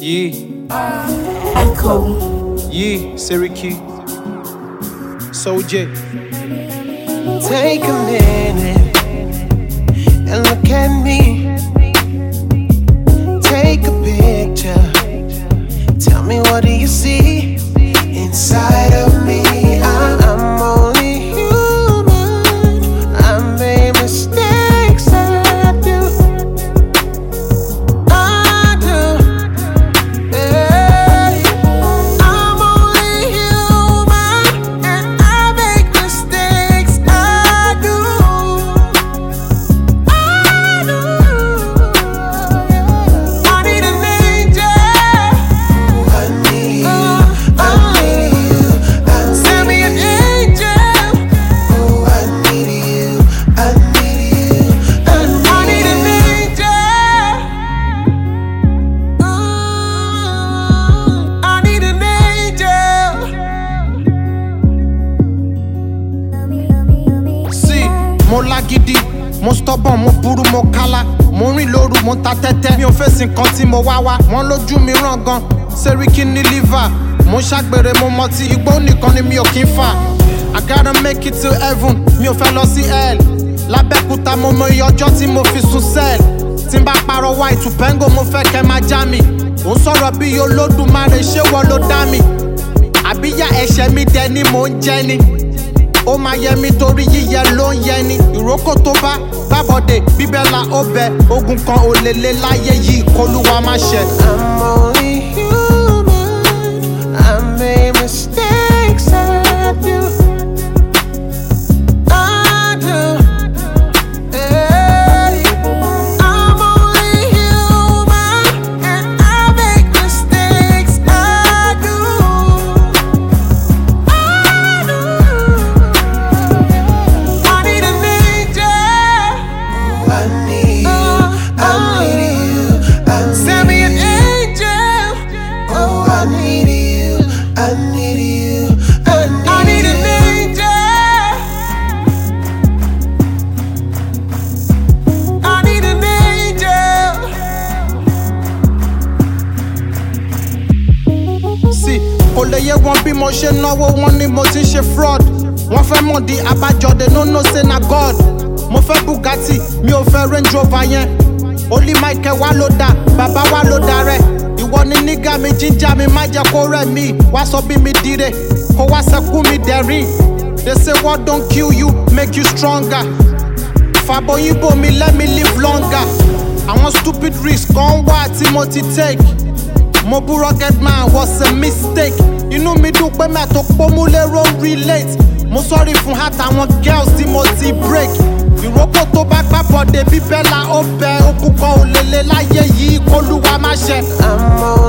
Echo. Syracuse. Soulja. Take a minute and look at me. Take a picture. Tell me, what do you see inside of me? I'm only human. I made mistakes, I do. Yeah. I'm only human and I make mistakes, I do. I need an angel. I need you. Send me an angel. Oh, I need you. I need you. I need an angel. I need an angel. See, mo lágídí, mo stubborn, mo burú, mo kálá. Mo rìn lóru, mo ta tẹ́tẹ́. Mi ò fèsì nǹkan tí mo wá wá. Wọ́n lójú mi ràn gan. Sẹ́ríkì ní liver. Mo ṣàgbèrè, mo mọtí. Igbó nìkan ni mi ò kí ń fà. I gotta make it to heaven. Mi ò fẹ́ lọ sí hell. Lábẹ́kúta mo mọ iye ọjọ́ tí mo fi sùn cell. Tí n bá parọ́ wá ìtùpẹ́ngò, mo fẹ́ kẹ́ máa já mi. Ò ń sọ̀rọ̀ bí Olódùmarè, ṣé wọ́n ló dá mi? Àbíyá ẹ̀ṣẹ̀ mi dẹ ni mò ń jẹ ni. Ó máa yẹ mi torí yíyẹ ló ń yẹ ni. Ìrókò tó bá gbàbọ̀dé, bíbélà ó bẹ. Ogun kan ò lè lé láyé yìí, k'Olúwa má ṣe. I'm only human. I made mistakes, I do. I do. Yeah. I'm only human and I make mistakes, I do. I need an angel. I need you. Send me an angel. Oh, I need you. I need you. I need an angel. I need an angel. See, kò lè yé wọn bí mo ṣe náwó, wọn ni mo ti ṣe fraud. Wọ́n fẹ́ mọ̀ di abájọ, they no know say na God. Mo fẹ́ Bugatti, mi ò fẹ́ Range Rover yẹn. Olí Michael wá ló dá, bàbá wá ló dá rẹ̀. Ìwọ ni nígà mi, jíjà mi, má jẹ́ kó rẹ̀ mí. Wá sọ bí mi dire, kó wá sẹ́kù mi dẹ̀rín. They say what don't kill you, make you stronger. Fàbọ̀yìnbó mi, let me live longer. Àwọn stupid risks kan wá tí mo ti take. Mo bú Rugged Man was a mistake. Inú mi dùn pé mẹ́tò pọ́nmú lérò relate. Mo sorry fún heart àwọn girls tí mo ti break. Ìrókò tó bá gbàbọ̀dé, bíbélà ó bẹ. Ogun kan ò lè lé láyé yìí, k'Olúwa má ṣe. I'm